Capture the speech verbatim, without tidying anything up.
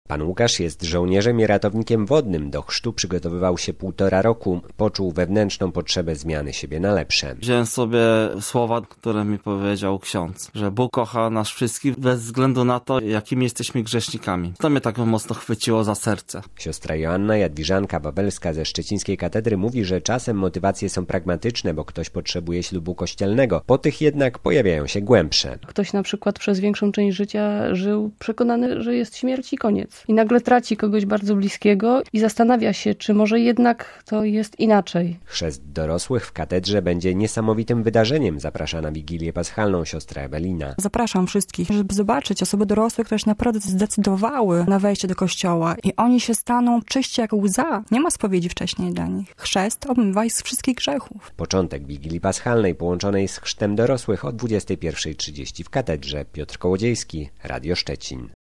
Pan Łukasz jest żołnierzem i ratownikiem wodnym. Do chrztu przygotowywał się półtora roku. Poczuł wewnętrzną potrzebę zmiany siebie na lepsze. Wziąłem sobie słowa, które mi powiedział ksiądz, że Bóg kocha nas wszystkich bez względu na to, jakimi jesteśmy grzesznikami. To mnie tak mocno chwyciło za serce. Siostra Joanna Jadwiżanka Wawelska ze szczecińskiej katedry mówi, że czasem motywacje są pragmatyczne, bo ktoś potrzebuje ślubu kościelnego. Po tych jednak pojawiają się głębsze. Ktoś na przykład przez większą część życia żył przekonany, że jest śmierć i koniec. I nagle traci kogoś bardzo bliskiego i zastanawia się, czy może jednak to jest inaczej. Chrzest dorosłych w katedrze będzie niesamowitym wydarzeniem. Zaprasza na Wigilię Paschalną siostra Ewelina. Zapraszam wszystkich, żeby zobaczyć osoby dorosłe, które się naprawdę zdecydowały na wejście do kościoła i oni się staną czyści jak łza. Nie ma spowiedzi wcześniej dla nich. Chrzest obmywa ich z wszystkich grzechów. Początek Wigilii Paschalnej połączonej z chrztem dorosłych o dwudziestej pierwszej trzydzieści w katedrze. Piotr Kołodziejski, Radio Szczecin.